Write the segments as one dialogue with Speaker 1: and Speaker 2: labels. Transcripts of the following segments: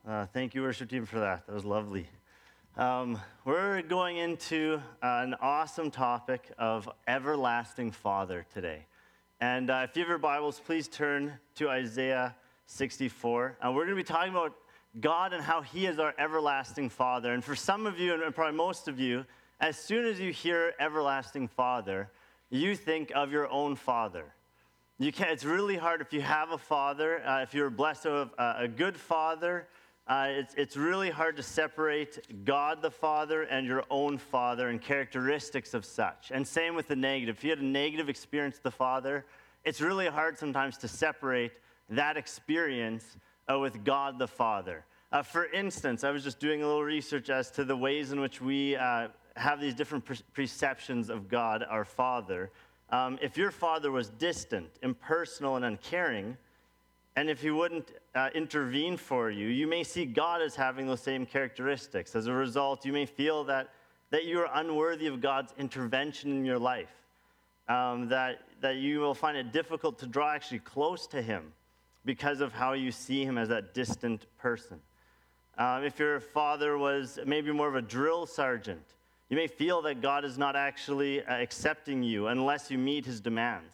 Speaker 1: Thank you, worship team, for that. That was lovely. We're going into an awesome topic of everlasting Father today. And if you have your Bibles, please turn to Isaiah 64. We're going to be talking about God and how He is our everlasting Father. And for some of you, and probably most of you, as soon as you hear everlasting Father, you think of your own father. It's really hard if you have a father, if you're blessed with a good father, it's really hard to separate God the Father and your own father and characteristics of such. And same with the negative. If you had a negative experience with the Father, it's really hard sometimes to separate that experience with God the Father. For instance, I was just doing a little research as to the ways in which we have these different perceptions of God, our Father. If your father was distant, impersonal, and uncaring, and if he wouldn't intervene for you, you may see God as having those same characteristics. As a result, you may feel that you are unworthy of God's intervention in your life, that you will find it difficult to draw actually close to Him because of how you see Him as that distant person. If your father was maybe more of a drill sergeant, you may feel that God is not actually accepting you unless you meet His demands.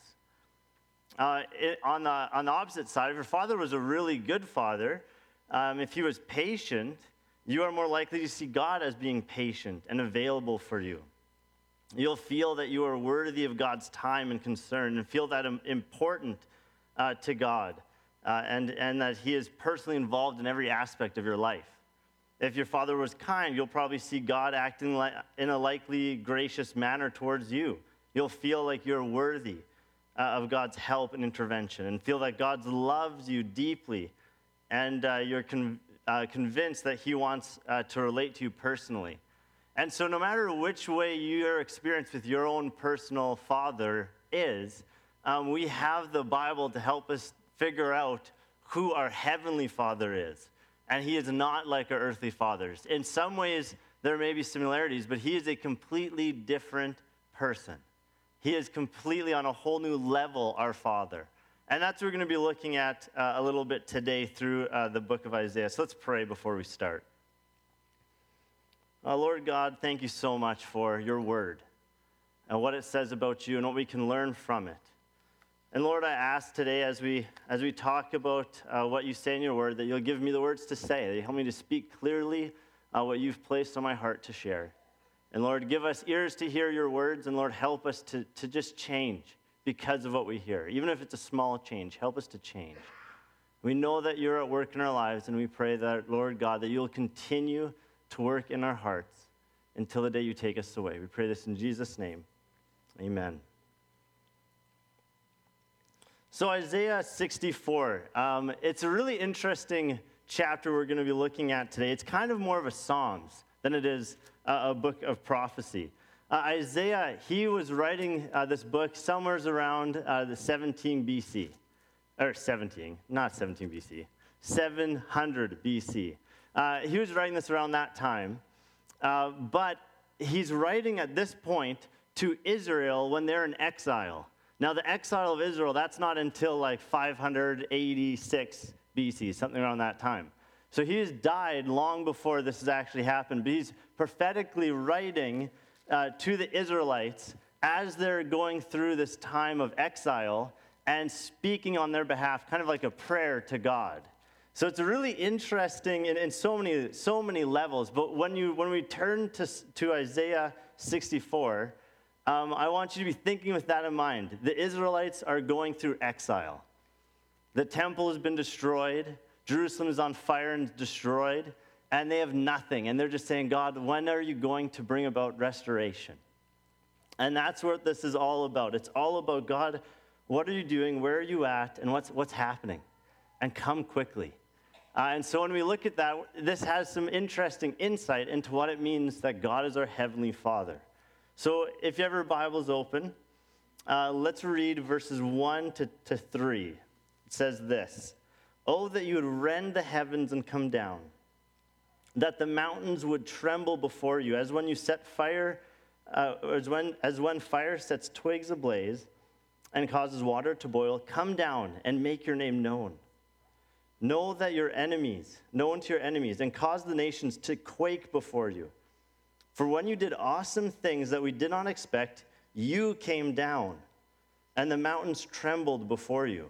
Speaker 1: On the opposite side, if your father was a really good father, if he was patient, you are more likely to see God as being patient and available for you. You'll feel that you are worthy of God's time and concern and feel that important to God and that He is personally involved in every aspect of your life. If your father was kind, you'll probably see God acting in a likely gracious manner towards you. You'll feel like you're worthy of God's help and intervention and feel that God loves you deeply and you're convinced that He wants to relate to you personally. And so no matter which way your experience with your own personal father is, we have the Bible to help us figure out who our heavenly Father is. And He is not like our earthly fathers. In some ways, there may be similarities, but He is a completely different person. He is completely on a whole new level, our Father. And that's what we're going to be looking at a little bit today through the book of Isaiah. So let's pray before we start. Lord God, thank you so much for your word and what it says about you and what we can learn from it. And Lord, I ask today as we talk about what you say in your word, that you'll give me the words to say, that you help me to speak clearly what you've placed on my heart to share. And Lord, give us ears to hear your words, and Lord, help us to just change because of what we hear. Even if it's a small change, help us to change. We know that you're at work in our lives, and we pray that, Lord God, that you'll continue to work in our hearts until the day you take us away. We pray this in Jesus' name. Amen. So Isaiah 64, it's a really interesting chapter we're going to be looking at today. It's kind of more of a Psalms than it is a book of prophecy. Isaiah, he was writing this book somewhere around the 17 BC. Or 17, not 17 BC, 700 BC. He was writing this around that time. But he's writing at this point to Israel when they're in exile. Now, the exile of Israel, that's not until like 586 BC, something around that time. So he has died long before this has actually happened, but he's prophetically writing to the Israelites as they're going through this time of exile and speaking on their behalf, kind of like a prayer to God. So it's really interesting in so many levels, but when we turn to Isaiah 64, I want you to be thinking with that in mind. The Israelites are going through exile. The temple has been destroyed. Jerusalem is on fire and destroyed. And they have nothing. And they're just saying, God, when are you going to bring about restoration? And that's what this is all about. It's all about, God, what are you doing? Where are you at? And what's happening? And come quickly. And so when we look at that, this has some interesting insight into what it means that God is our heavenly Father. So if you have your Bibles open, let's read verses 1 to 3. It says this: "Oh, that you would rend the heavens and come down, that the mountains would tremble before you, as when you set fire, as when fire sets twigs ablaze and causes water to boil. Come down and make your name known. Know unto your enemies, and cause the nations to quake before you. For when you did awesome things that we did not expect, you came down, and the mountains trembled before you.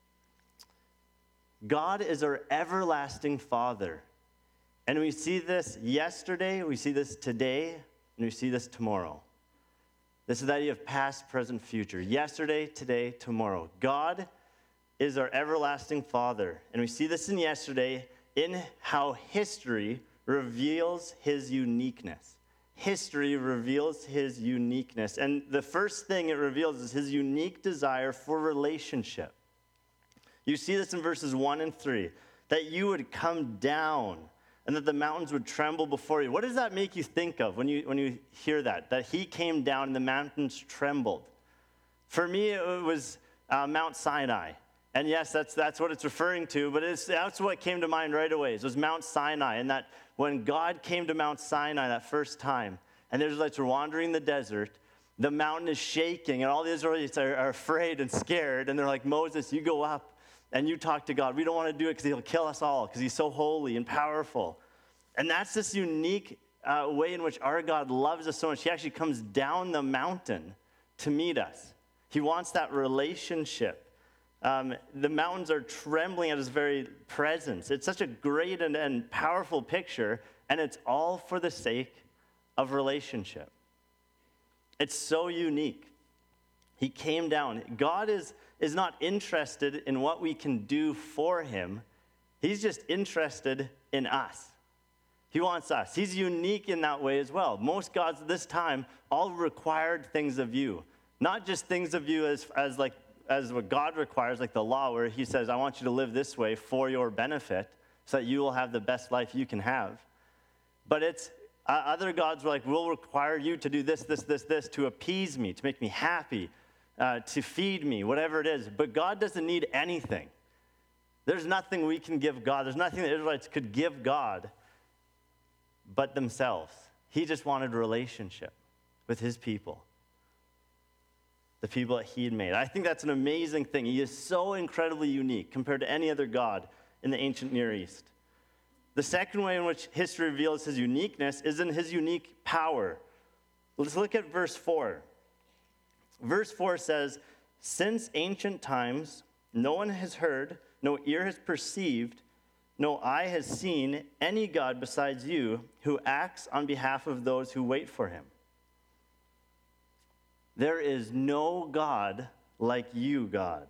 Speaker 1: God is our everlasting Father. And we see this yesterday, we see this today, and we see this tomorrow. This is the idea of past, present, future. Yesterday, today, tomorrow. God is our everlasting Father. And we see this in yesterday in how history reveals his uniqueness. History reveals his uniqueness. And the first thing it reveals is his unique desire for relationship. You see this in verses 1 and 3, that you would come down and that the mountains would tremble before you. What does that make you think of when you hear that? That he came down and the mountains trembled. For me, it was Mount Sinai. And yes, that's what it's referring to, but that's what came to mind right away. It was Mount Sinai, and that when God came to Mount Sinai that first time, and the Israelites were wandering the desert, the mountain is shaking, and all the Israelites are afraid and scared, and they're like, Moses, you go up, and you talk to God. We don't want to do it because he'll kill us all, because he's so holy and powerful. And that's this unique way in which our God loves us so much. He actually comes down the mountain to meet us. He wants that relationship. The mountains are trembling at his very presence. It's such a great and powerful picture, and it's all for the sake of relationship. It's so unique. He came down. God is not interested in what we can do for him. He's just interested in us. He wants us. He's unique in that way as well. Most gods at this time all required things of you. Not just things of you as what God requires, like the law, where he says, I want you to live this way for your benefit so that you will have the best life you can have. But it's other gods were like, we'll require you to do this to appease me, to make me happy, to feed me, whatever it is. But God doesn't need anything. There's nothing we can give God. There's nothing the Israelites could give God but themselves. He just wanted a relationship with his people. The people that he had made. I think that's an amazing thing. He is so incredibly unique compared to any other god in the ancient Near East. The second way in which history reveals his uniqueness is in his unique power. Let's look at verse 4. Verse 4 says, since ancient times, no one has heard, no ear has perceived, no eye has seen any God besides you who acts on behalf of those who wait for him. There is no God like you, God.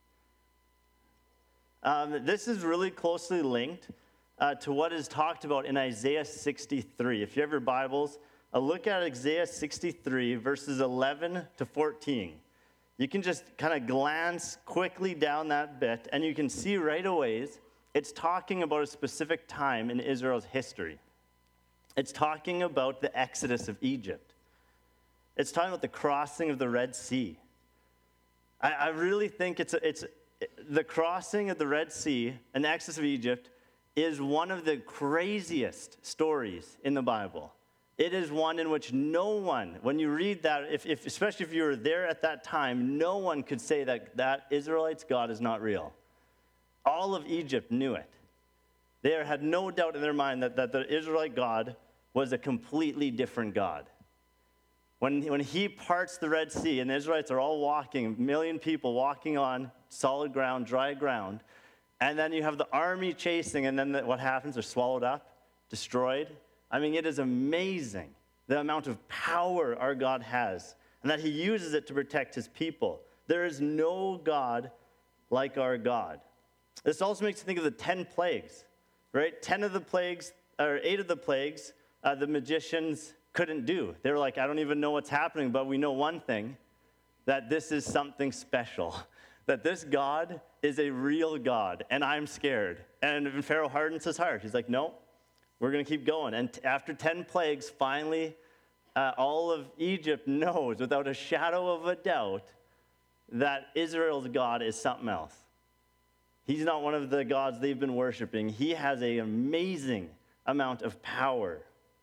Speaker 1: This is really closely linked to what is talked about in Isaiah 63. If you have your Bibles, look at Isaiah 63, verses 11 to 14. You can just kind of glance quickly down that bit, and you can see right away it's talking about a specific time in Israel's history. It's talking about the exodus of Egypt. It's talking about the crossing of the Red Sea. I really think it's the crossing of the Red Sea and the exodus of Egypt is one of the craziest stories in the Bible. It is one in which no one, when you read that, especially if you were there at that time, no one could say that Israelites' God is not real. All of Egypt knew it. They had no doubt in their mind that the Israelite God was a completely different God. When he parts the Red Sea and the Israelites are all walking, 1 million people walking on solid ground, dry ground, and then you have the army chasing, and then what happens? They're swallowed up, destroyed. I mean, it is amazing the amount of power our God has and that he uses it to protect his people. There is no God like our God. This also makes you think of the 10 plagues, right? 8 of the plagues, the magicians couldn't do. They were like, I don't even know what's happening, but we know one thing, that this is something special, that this God is a real God, and I'm scared. And Pharaoh hardens his heart. He's like, no, we're going to keep going. And after 10 plagues, finally, all of Egypt knows without a shadow of a doubt that Israel's God is something else. He's not one of the gods they've been worshiping. He has an amazing amount of power.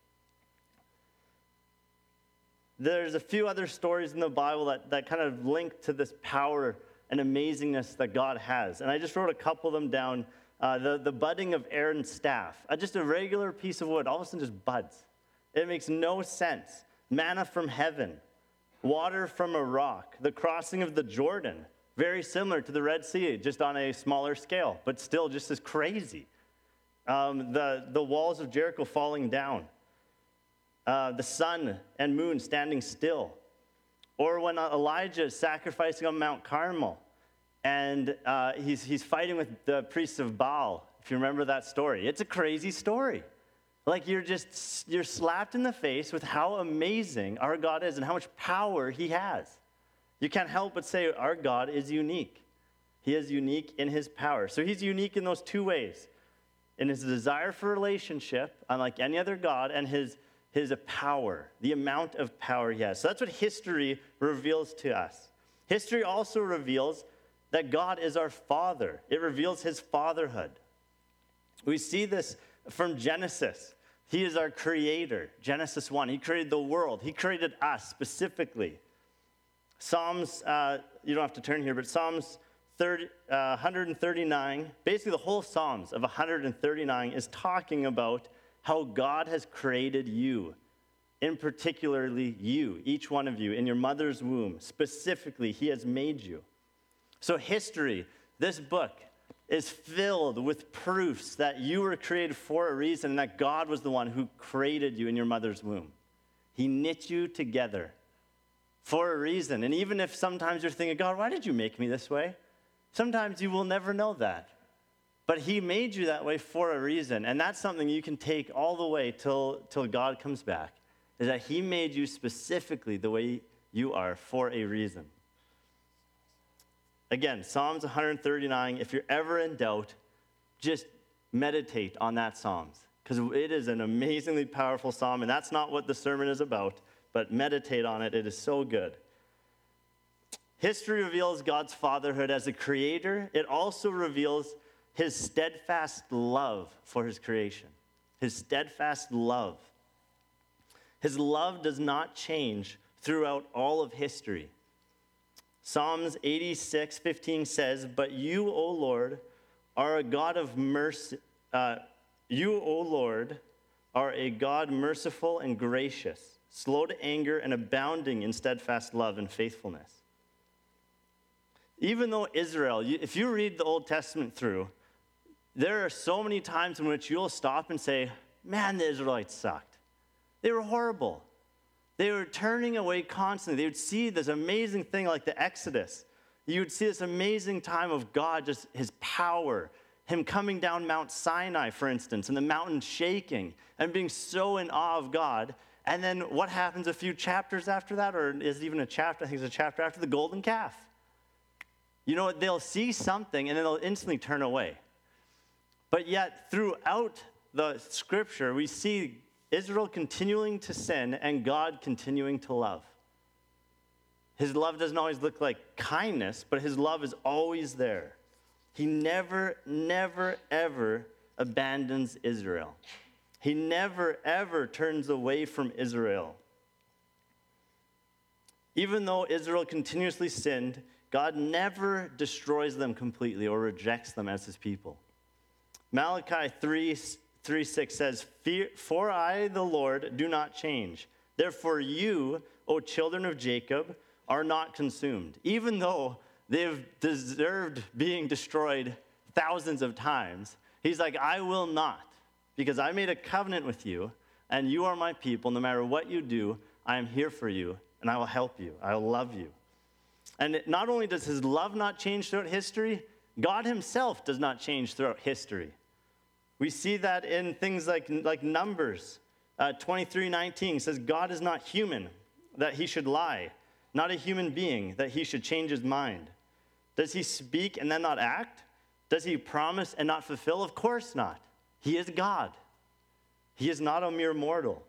Speaker 1: There's a few other stories in the Bible that kind of link to this power and amazingness that God has. And I just wrote a couple of them down the budding of Aaron's staff. Just a regular piece of wood, all of a sudden just buds. It makes no sense. Manna from heaven, water from a rock, the crossing of the Jordan, very similar to the Red Sea, just on a smaller scale, but still just as crazy. The walls of Jericho falling down, the sun and moon standing still. Or when Elijah is sacrificing on Mount Carmel, and he's fighting with the priests of Baal, if you remember that story. It's a crazy story. Like you're slapped in the face with how amazing our God is and how much power he has. You can't help but say our God is unique. He is unique in his power. So he's unique in those two ways. In his desire for relationship, unlike any other God, and his power, the amount of power he has. So that's what history reveals to us. History also reveals that God is our Father. It reveals his fatherhood. We see this from Genesis. He is our creator. Genesis 1, he created the world. He created us specifically. Psalms, you don't have to turn here, but Psalms 139, basically the whole Psalms of 139 is talking about how God has created you, in particularly you, each one of you, in your mother's womb. Specifically, he has made you. So history, this book, is filled with proofs that you were created for a reason and that God was the one who created you in your mother's womb. He knit you together for a reason. And even if sometimes you're thinking, God, why did you make me this way? Sometimes you will never know that. But he made you that way for a reason. And that's something you can take all the way till God comes back, is that he made you specifically the way you are for a reason. Again, Psalms 139, if you're ever in doubt, just meditate on that Psalms, because it is an amazingly powerful psalm, and that's not what the sermon is about, but meditate on it. It is so good. History reveals God's fatherhood as a creator. It also reveals his steadfast love for his creation. His steadfast love. His love does not change throughout all of history. Psalms 86:15 says, "But you, O Lord, are a God of mercy. You, O Lord, are a God merciful and gracious, slow to anger and abounding in steadfast love and faithfulness." Even though Israel, if you read the Old Testament through, there are so many times in which you'll stop and say, man, the Israelites sucked. They were horrible. They were turning away constantly. They would see this amazing thing like the Exodus. You would see this amazing time of God, just his power, him coming down Mount Sinai, for instance, and the mountain shaking and being so in awe of God. And then what happens a few chapters after that, or is it even a chapter? I think it's a chapter after the golden calf. You know what? They'll see something and then they'll instantly turn away. But yet, throughout the scripture, we see Israel continuing to sin and God continuing to love. His love doesn't always look like kindness, but his love is always there. He never, never, ever abandons Israel. He never, ever turns away from Israel. Even though Israel continuously sinned, God never destroys them completely or rejects them as his people. Malachi 3:6 says, "For I, the Lord, do not change. Therefore you, O children of Jacob, are not consumed." Even though they've deserved being destroyed thousands of times, he's like, I will not, because I made a covenant with you, and you are my people. No matter what you do, I am here for you, and I will help you. I will love you. And not only does his love not change throughout history, God himself does not change throughout history. We see that in things like Numbers 23:19 says, God is not human, that he should lie, not a human being, that he should change his mind. Does he speak and then not act? Does he promise and not fulfill? Of course not. He is God. He is not a mere mortal.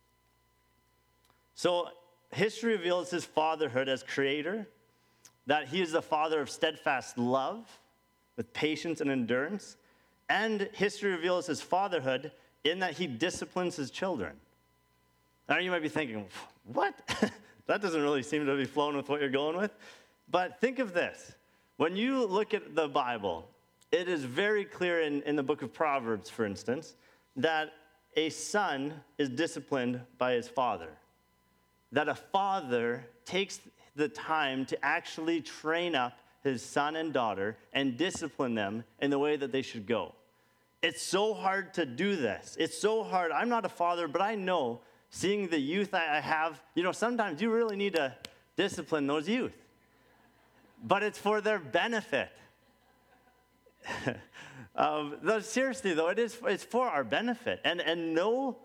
Speaker 1: So history reveals his fatherhood as creator, that he is the father of steadfast love with patience and endurance. And history reveals his fatherhood in that he disciplines his children. Now you might be thinking, what? That doesn't really seem to be flowing with what you're going with. But think of this. When you look at the Bible, it is very clear in the book of Proverbs, for instance, that a son is disciplined by his father. That a father takes the time to actually train up his son and daughter and discipline them in the way that they should go. It's so hard to do this. It's so hard. I'm not a father, but I know, seeing the youth I have, sometimes you really need to discipline those youth. But it's for their benefit. Seriously, though, it's for our benefit. And no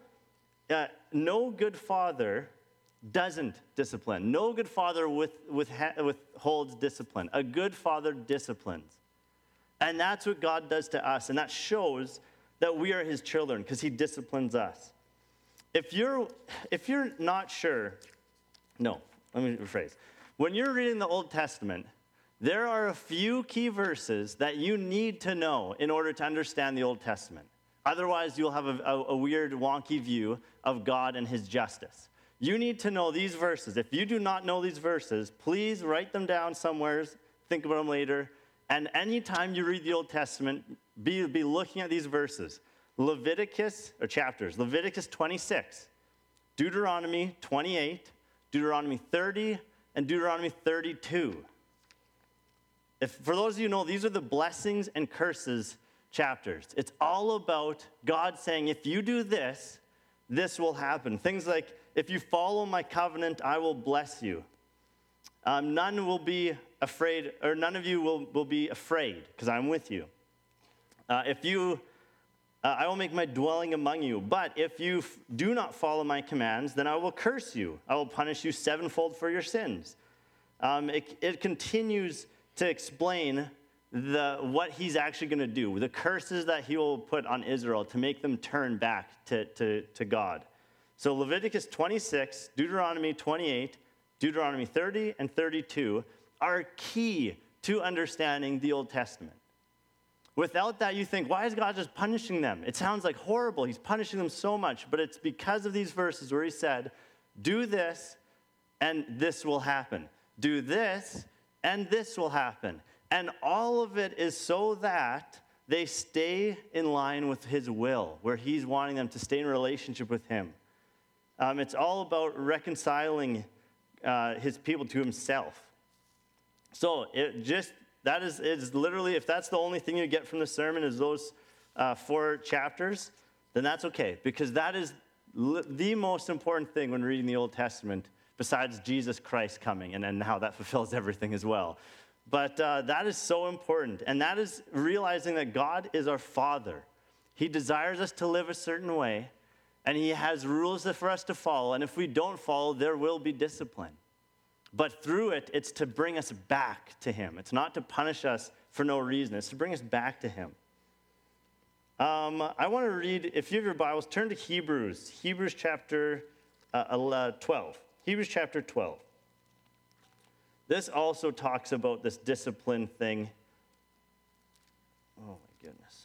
Speaker 1: good father doesn't discipline. No good father withholds discipline. A good father disciplines. And that's what God does to us. And that shows that we are his children because he disciplines us. If you're not sure, no, let me rephrase. When you're reading the Old Testament, there are a few key verses that you need to know in order to understand the Old Testament. Otherwise, you'll have a weird, wonky view of God and his justice. You need to know these verses. If you do not know these verses, please write them down somewhere, think about them later. And anytime you read the Old Testament, be looking at these verses. Leviticus 26, Deuteronomy 28, Deuteronomy 30, and Deuteronomy 32. For those of you who know, these are the blessings and curses chapters. It's all about God saying, if you do this, this will happen. Things like, if you follow my covenant, I will bless you. None will be afraid, or none of you will be afraid, because I'm with you. I will make my dwelling among you. But if you do not follow my commands, then I will curse you. I will punish you sevenfold for your sins. It continues to explain what he's actually going to do, the curses that he will put on Israel to make them turn back to God. So Leviticus 26, Deuteronomy 28, Deuteronomy 30, and 32 are key to understanding the Old Testament. Without that, you think, why is God just punishing them? It sounds like horrible. He's punishing them so much, but it's because of these verses where he said, do this, and this will happen. Do this, and this will happen. And all of it is so that they stay in line with his will, where he's wanting them to stay in relationship with him. It's all about reconciling his people to himself. So that is literally, if that's the only thing you get from the sermon is those 4 chapters, then that's okay, because that is the most important thing when reading the Old Testament, besides Jesus Christ coming and how that fulfills everything as well. But that is so important, and that is realizing that God is our Father. He desires us to live a certain way, and he has rules for us to follow, and if we don't follow, there will be discipline. But through it, it's to bring us back to him. It's not to punish us for no reason. It's to bring us back to him. I want to read, if you have your Bibles, turn to Hebrews chapter 12. Hebrews chapter 12. This also talks about this discipline thing. Oh, my goodness.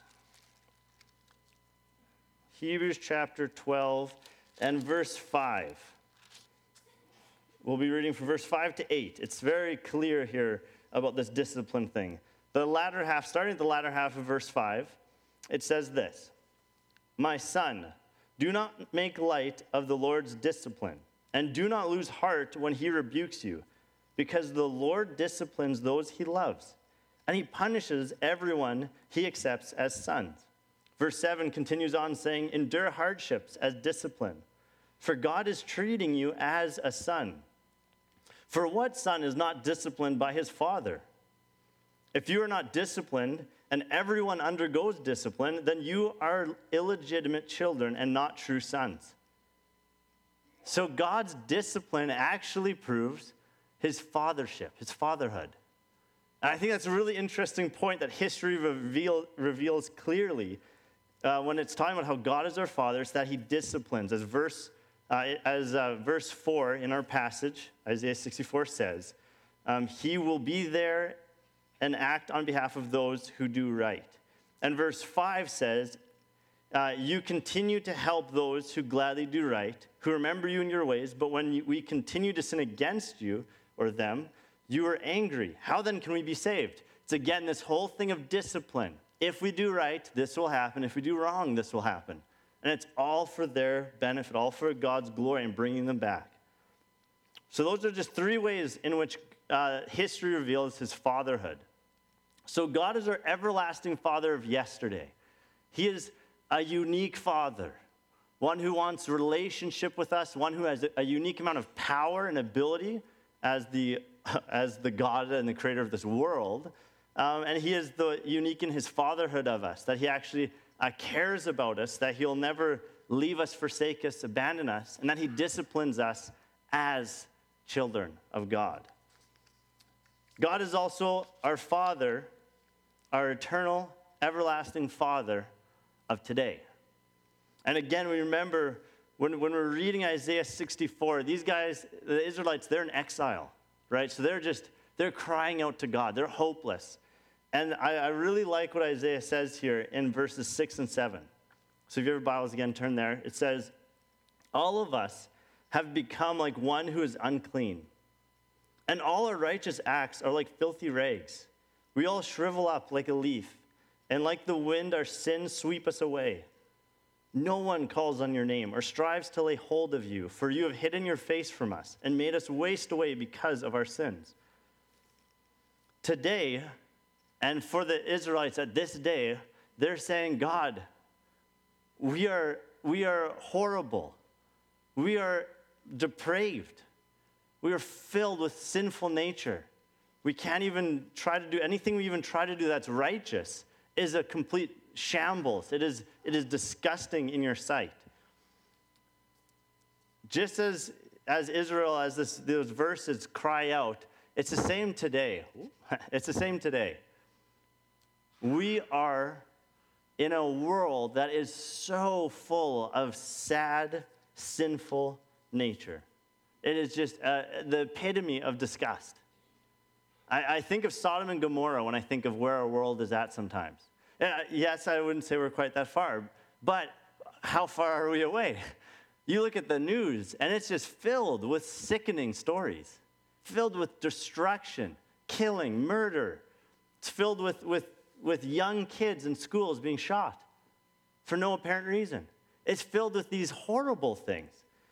Speaker 1: Hebrews chapter 12 and verse 5. We'll be reading from verse 5 to 8. It's very clear here about this discipline thing. Starting at the latter half of verse 5, it says this, my son, do not make light of the Lord's discipline, and do not lose heart when he rebukes you, because the Lord disciplines those he loves, and he punishes everyone he accepts as sons. Verse 7 continues on saying, endure hardships as discipline, for God is treating you as a son. For what son is not disciplined by his father? If you are not disciplined, and everyone undergoes discipline, then you are illegitimate children and not true sons. So God's discipline actually proves his fathership, his fatherhood. And I think that's a really interesting point that history reveals clearly when it's talking about how God is our father. It's that he disciplines, as verse 4 in our passage, Isaiah 64 says, he will be there and act on behalf of those who do right. And verse 5 says, you continue to help those who gladly do right, who remember you in your ways, but when we continue to sin against you or them, you are angry. How then can we be saved? It's again this whole thing of discipline. if we do right, this will happen. If we do wrong, this will happen. And it's all for their benefit, all for God's glory and bringing them back. So those are just three ways in which history reveals his fatherhood. So God is our everlasting Father of yesterday. He is a unique Father, one who wants relationship with us, one who has a unique amount of power and ability as the God and the creator of this world. And he is unique in his fatherhood of us, that he actually cares about us, that he'll never leave us, forsake us, abandon us, and that he disciplines us as children of God. God is also our Father, our eternal, everlasting Father of today. And again, we remember when we're reading Isaiah 64, these guys, the Israelites, they're in exile, right? So they're crying out to God. They're hopeless. And I really like what Isaiah says here in verses 6 and 7. So if you have your Bibles again, turn there. It says, all of us have become like one who is unclean, and all our righteous acts are like filthy rags. We all shrivel up like a leaf, and like the wind, our sins sweep us away. No one calls on your name or strives to lay hold of you, for you have hidden your face from us and made us waste away because of our sins. Today, and for the Israelites at this day, they're saying, God, we are horrible. We are depraved. We are filled with sinful nature. We can't even try to do anything we even try to do that's righteous is a complete shambles. It is disgusting in your sight. Just as Israel, as those verses cry out, it's the same today. It's the same today. We are in a world that is so full of sad, sinful nature. It is just the epitome of disgust. I think of Sodom and Gomorrah when I think of where our world is at sometimes. Yes, I wouldn't say we're quite that far, but how far are we away? You look at the news, and it's just filled with sickening stories, filled with destruction, killing, murder. It's filled with young kids in schools being shot for no apparent reason. It's filled with these horrible things.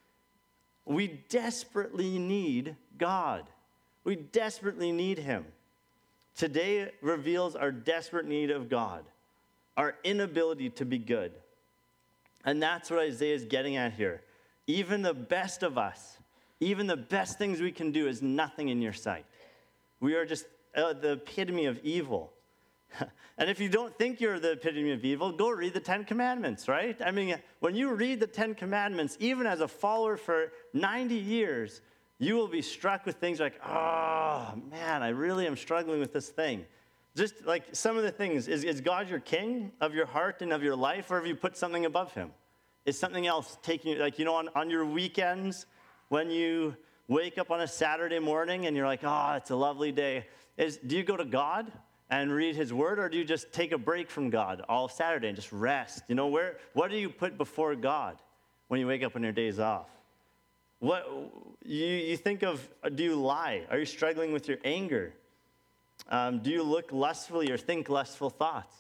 Speaker 1: We desperately need God. We desperately need him. Today reveals our desperate need of God, our inability to be good. And that's what Isaiah is getting at here. Even the best of us, even the best things we can do is nothing in your sight. We are just the epitome of evil. And if you don't think you're the epitome of evil, go read the Ten Commandments, right? I mean, when you read the Ten Commandments, even as a follower for 90 years, you will be struck with things like, oh, man, I really am struggling with this thing. Just like some of the things, is God your king of your heart and of your life, or have you put something above him? Is something else taking you, like, on your weekends, when you wake up on a Saturday morning and you're like, oh, it's a lovely day, do you go to God and read his word, or do you just take a break from God all Saturday and just rest? What do you put before God when you wake up on your days off? What you think of, do you lie? Are you struggling with your anger? Do you look lustfully or think lustful thoughts?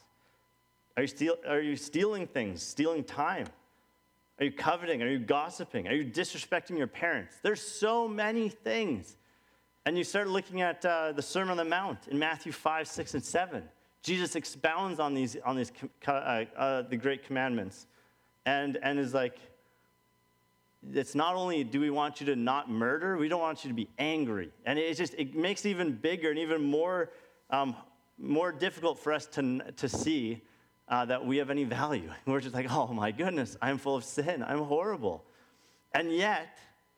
Speaker 1: Are you stealing things, stealing time? Are you coveting? Are you gossiping? Are you disrespecting your parents? There's so many things. And you start looking at the Sermon on the Mount in Matthew 5, 6, and 7. Jesus expounds on the great commandments, and is like, it's not only do we want you to not murder, we don't want you to be angry. And it makes it even bigger and even more difficult for us to see that we have any value. We're just like, oh my goodness, I'm full of sin, I'm horrible. And yet,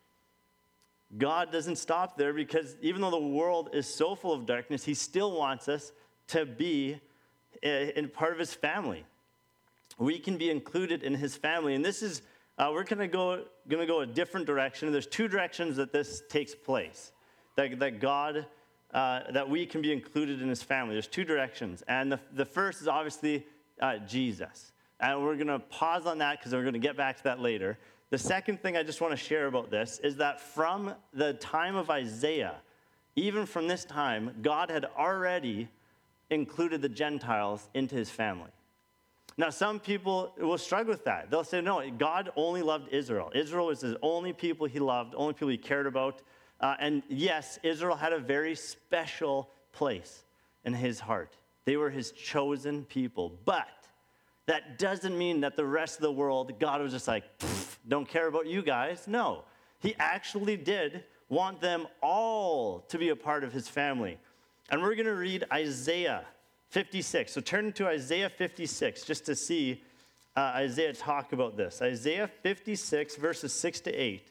Speaker 1: God doesn't stop there, because even though the world is so full of darkness, he still wants us to be in part of his family. We can be included in his family. And this is, we're going to go a different direction. There's two directions that this takes place, that God, that we can be included in his family. There's two directions. And the first is obviously Jesus. And we're going to pause on that because we're going to get back to that later. The second thing I just want to share about this is that from the time of Isaiah, even from this time, God had already included the Gentiles into his family. Now, some people will struggle with that. They'll say, no, God only loved Israel. Israel was the only people he loved, only people he cared about. And yes, Israel had a very special place in his heart. They were his chosen people. But that doesn't mean that the rest of the world, God was just like, don't care about you guys. No, he actually did want them all to be a part of his family. And we're going to read Isaiah 56. So turn to Isaiah 56 just to see Isaiah talk about this. Isaiah 56, verses 6 to 8.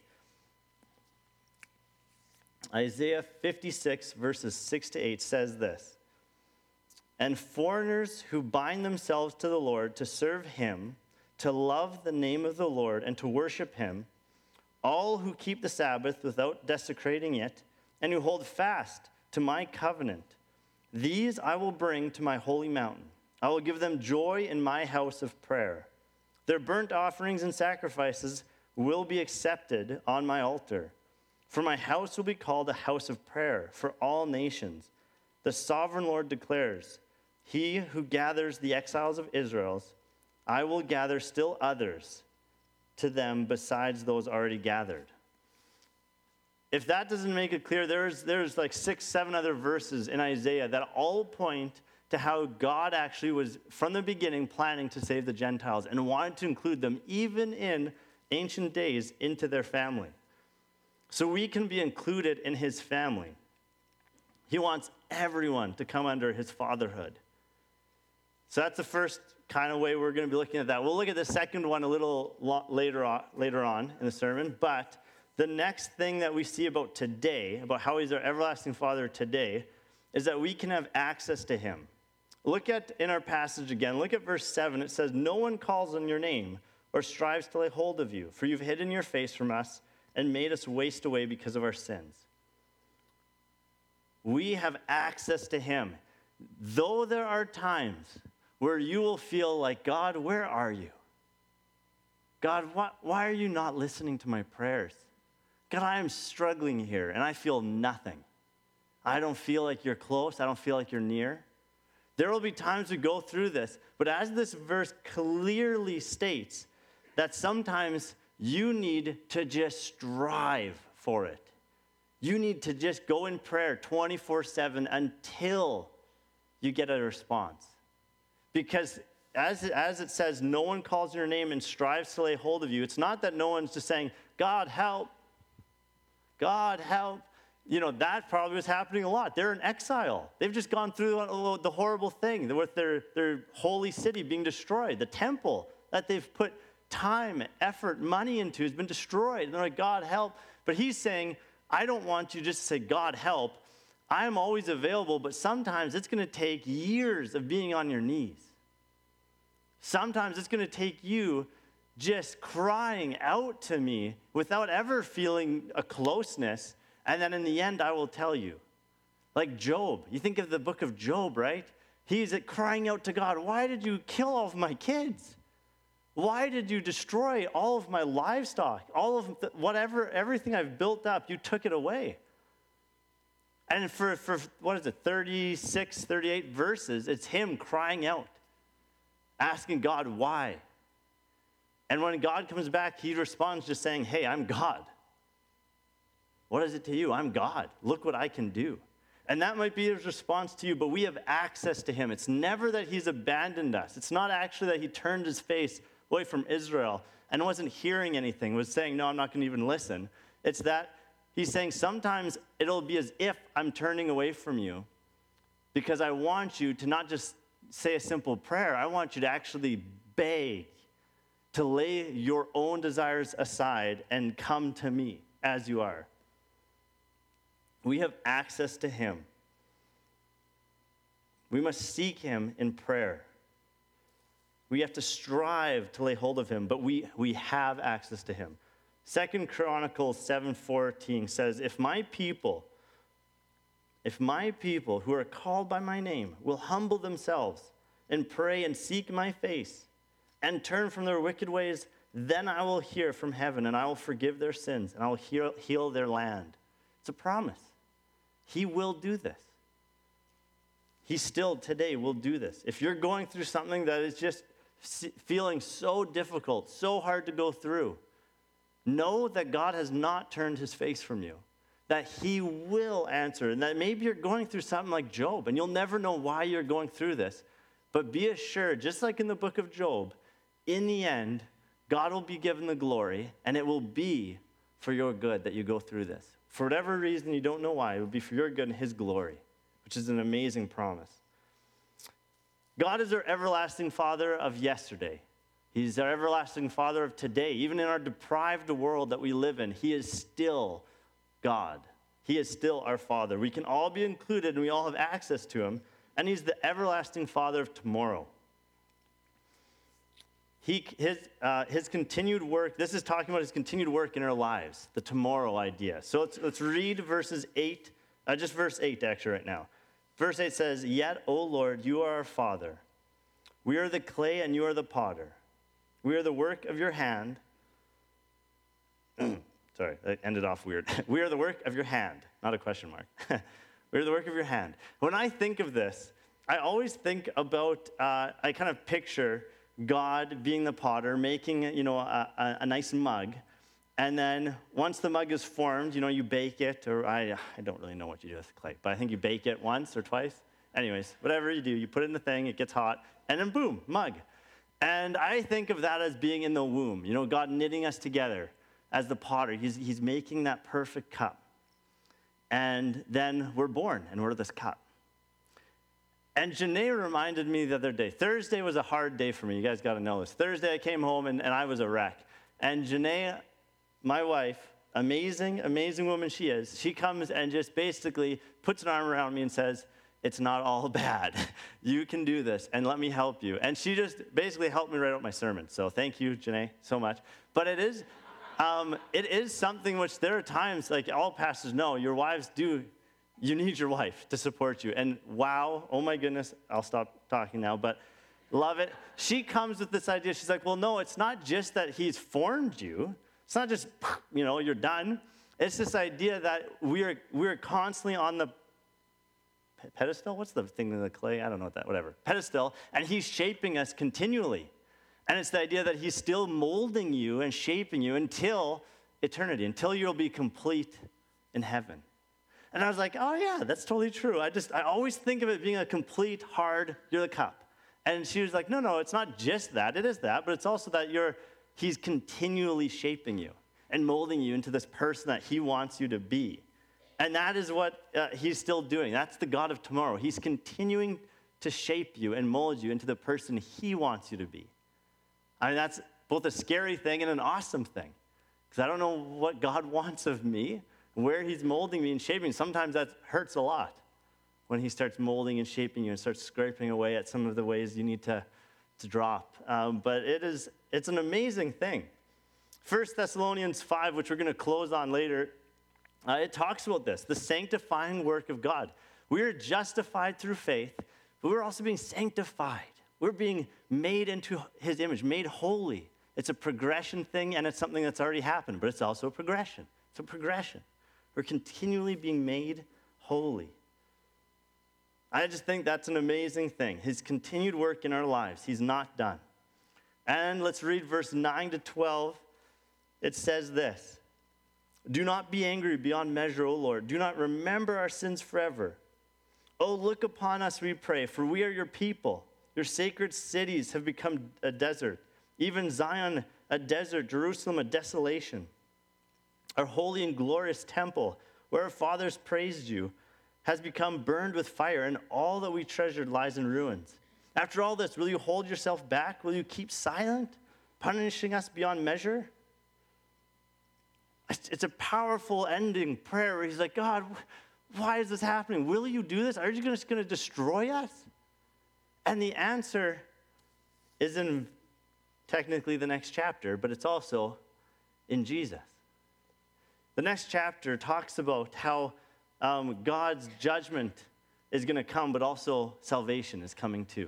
Speaker 1: Isaiah 56, verses 6 to 8 says this. And foreigners who bind themselves to the Lord to serve him, to love the name of the Lord and to worship him, all who keep the Sabbath without desecrating it, and who hold fast to my covenant, these I will bring to my holy mountain. I will give them joy in my house of prayer. Their burnt offerings and sacrifices will be accepted on my altar. For my house will be called a house of prayer for all nations. The sovereign Lord declares, he who gathers the exiles of Israel, I will gather still others to them besides those already gathered. If that doesn't make it clear, there's like 6, 7 other verses in Isaiah that all point to how God actually was, from the beginning, planning to save the Gentiles and wanted to include them, even in ancient days, into their family. So we can be included in his family. He wants everyone to come under his fatherhood. So that's the first kind of way we're going to be looking at that. We'll look at the second one a little later on in the sermon, but the next thing that we see about today, about how he's our everlasting Father today, is that we can have access to him. Look at, in our passage again, look at verse 7. It says, no one calls on your name or strives to lay hold of you, for you've hidden your face from us and made us waste away because of our sins. We have access to him. Though there are times where you will feel like, God, where are you? God, why are you not listening to my prayers? God, I am struggling here, and I feel nothing. I don't feel like you're close. I don't feel like you're near. There will be times we go through this, but as this verse clearly states, that sometimes you need to just strive for it. You need to just go in prayer 24/7 until you get a response. Because as it says, no one calls your name and strives to lay hold of you. It's not that no one's just saying, God, help. God, help. You know, that probably was happening a lot. They're in exile. They've just gone through the horrible thing with their holy city being destroyed. The temple that they've put time, effort, money into has been destroyed. And they're like, God, help. But he's saying, I don't want you just to say, God, help. I am always available, but sometimes it's going to take years of being on your knees. Sometimes it's going to take you just crying out to me without ever feeling a closeness. And then in the end, I will tell you. Like Job. You think of the book of Job, right? He's crying out to God, why did you kill all of my kids? Why did you destroy all of my livestock? All of everything I've built up, you took it away. And for 36, 38 verses, it's him crying out, asking God why. And when God comes back, he responds just saying, hey, I'm God. What is it to you? I'm God. Look what I can do. And that might be his response to you, but we have access to him. It's never that he's abandoned us. It's not actually that he turned his face away from Israel and wasn't hearing anything, was saying, no, I'm not going to even listen. It's that he's saying sometimes it'll be as if I'm turning away from you because I want you to not just say a simple prayer. I want you to actually beg, to lay your own desires aside and come to me as you are. We have access to him. We must seek him in prayer. We have to strive to lay hold of him, but we have access to him. 2 Chronicles 7:14 says, if my people who are called by my name will humble themselves and pray and seek my face and turn from their wicked ways, then I will hear from heaven and I will forgive their sins and I will heal their land. It's a promise. He will do this. He still today will do this. If you're going through something that is just feeling so difficult, so hard to go through, know that God has not turned his face from you, that he will answer, and that maybe you're going through something like Job, and you'll never know why you're going through this. But be assured, just like in the book of Job, in the end, God will be given the glory, and it will be for your good that you go through this. For whatever reason, you don't know why, it will be for your good and his glory, which is an amazing promise. God is our everlasting Father of yesterday. He's our everlasting Father of today. Even in our deprived world that we live in, he is still God. He is still our Father. We can all be included, and we all have access to him, and he's the everlasting Father of tomorrow. His continued work, this is talking about his continued work in our lives, the tomorrow idea. So let's read verses 8, just verse 8 actually right now. Verse 8 says, "Yet, O Lord, you are our Father. We are the clay and you are the potter. We are the work of your hand." Sorry, that ended off weird. "We are the work of your hand," not a question mark. "We are the work of your hand." When I think of this, I always think about, I kind of picture God being the potter, making, a nice mug. And then once the mug is formed, you bake it, or I don't really know what you do with clay, but I think you bake it once or twice. Anyways, whatever you do, you put it in the thing, it gets hot, and then boom, mug. And I think of that as being in the womb, God knitting us together as the potter. He's making that perfect cup. And then we're born, and we're this cup. And Janae reminded me the other day, Thursday was a hard day for me. You guys got to know this. Thursday I came home, and I was a wreck. And Janae, my wife, amazing, amazing woman she is, she comes and just basically puts an arm around me and says, "It's not all bad. You can do this, and let me help you." And she just basically helped me write out my sermon. So thank you, Janae, so much. But it is something which there are times, like all pastors know, your wives do, you need your wife to support you. And wow, oh my goodness, I'll stop talking now, but love it. She comes with this idea. She's like, "Well, no, it's not just that he's formed you. It's not just, you're done. It's this idea that we're constantly on the pedestal? What's the thing in the clay? I don't know what that, whatever. Pedestal. And he's shaping us continually. And it's the idea that he's still molding you and shaping you until eternity, until you'll be complete in heaven." And I was like, oh yeah, that's totally true. I always think of it being a complete, hard, you're the cup. And she was like, no, it's not just that. It is that, but it's also that he's continually shaping you and molding you into this person that he wants you to be. And that is what he's still doing. That's the God of tomorrow. He's continuing to shape you and mold you into the person he wants you to be. I mean, that's both a scary thing and an awesome thing. Because I don't know what God wants of me, where he's molding me and shaping me. Sometimes that hurts a lot when he starts molding and shaping you and starts scraping away at some of the ways you need to drop. But it's an amazing thing. 1 Thessalonians 5, which we're going to close on later, it talks about this, the sanctifying work of God. We are justified through faith, but we're also being sanctified. We're being made into his image, made holy. It's a progression thing, and it's something that's already happened, but it's also a progression. It's a progression. We're continually being made holy. I just think that's an amazing thing. His continued work in our lives. He's not done. And let's read verse 9 to 12. It says this: "Do not be angry beyond measure, O Lord. Do not remember our sins forever. Oh, look upon us, we pray, for we are your people. Your sacred cities have become a desert. Even Zion, a desert, Jerusalem, a desolation. Our holy and glorious temple, where our fathers praised you, has become burned with fire, and all that we treasured lies in ruins. After all this, will you hold yourself back? Will you keep silent, punishing us beyond measure?" It's a powerful ending prayer where he's like, God, why is this happening? Will you do this? Are you just going to destroy us? And the answer is in technically the next chapter, but it's also in Jesus. The next chapter talks about how God's judgment is going to come, but also salvation is coming too.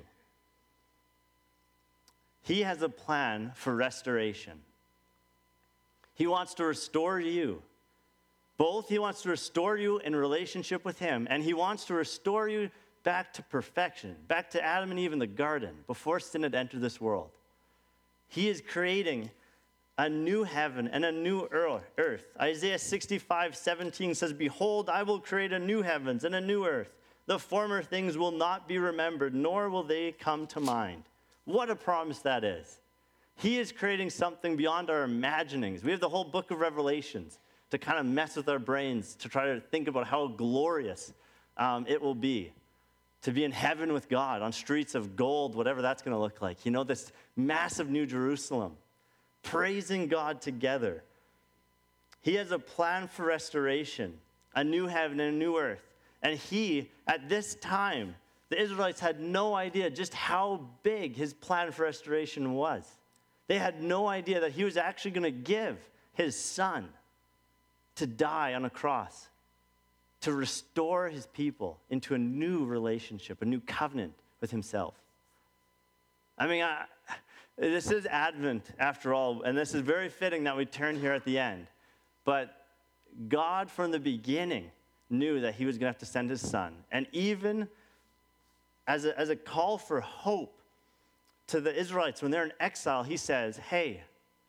Speaker 1: He has a plan for restoration. He wants to restore you. Both he wants to restore you in relationship with him, and he wants to restore you back to perfection, back to Adam and Eve in the garden before sin had entered this world. He is creating a new heaven and a new earth. Isaiah 65:17 says, "Behold, I will create a new heavens and a new earth. The former things will not be remembered, nor will they come to mind." What a promise that is. He is creating something beyond our imaginings. We have the whole book of Revelations to kind of mess with our brains, to try to think about how glorious it will be to be in heaven with God on streets of gold, whatever that's going to look like. You know, this massive New Jerusalem, praising God together. He has a plan for restoration, a new heaven and a new earth. And he, at this time, the Israelites had no idea just how big his plan for restoration was. They had no idea that he was actually going to give his son to die on a cross, to restore his people into a new relationship, a new covenant with himself. I mean, this is Advent after all, and this is very fitting that we turn here at the end. But God from the beginning knew that he was going to have to send his son. And even as a call for hope to the Israelites when they're in exile, he says, hey,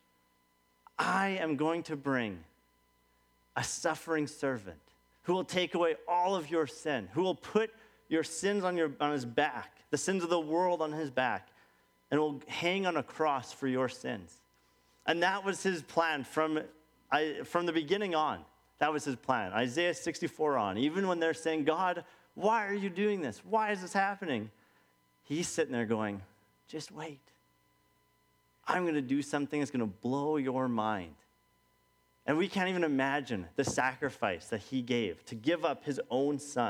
Speaker 1: I am going to bring a suffering servant who will take away all of your sin, who will put your sins on his back, the sins of the world on his back, and will hang on a cross for your sins. And that was his plan from the beginning on. That was his plan. Isaiah 64 on. Even when they're saying, God, why are you doing this? Why is this happening? He's sitting there going, just wait. I'm going to do something that's going to blow your mind. And we can't even imagine the sacrifice that he gave to give up his own son,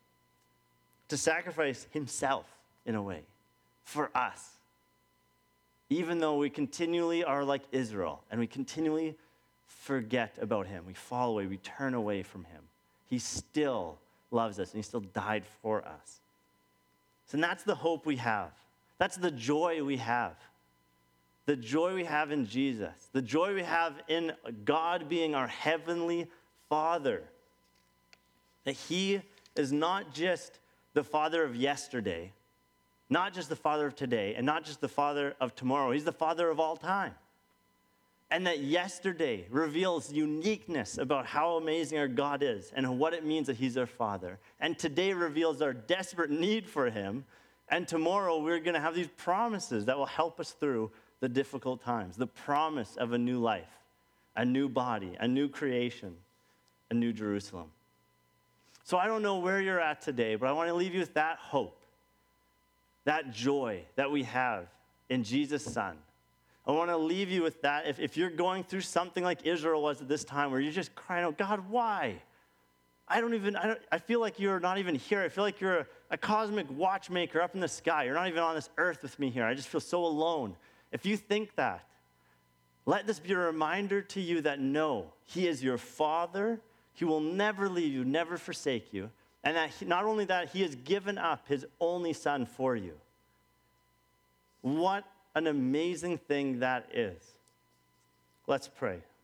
Speaker 1: to sacrifice himself in a way for us. Even though we continually are like Israel and we continually forget about him, we fall away, we turn away from him, he still loves us and he still died for us. So that's the hope we have. That's the joy we have. The joy we have in Jesus. The joy we have in God being our heavenly Father. That he is not just the Father of yesterday, not just the Father of today, and not just the Father of tomorrow. He's the Father of all time. And that yesterday reveals uniqueness about how amazing our God is and what it means that he's our Father. And today reveals our desperate need for him. And tomorrow we're going to have these promises that will help us through the difficult times. The promise of a new life, a new body, a new creation, a new Jerusalem. So I don't know where you're at today, but I want to leave you with that hope, that joy that we have in Jesus' Son. I want to leave you with that. If you're going through something like Israel was at this time, where you're just crying out, God, why? I feel like you're not even here. I feel like you're a cosmic watchmaker up in the sky. You're not even on this earth with me here. I just feel so alone. If you think that, let this be a reminder to you that no, he is your Father. He will never leave you, never forsake you. And that not only that, he has given up his only Son for you. What an amazing thing that is. Let's pray.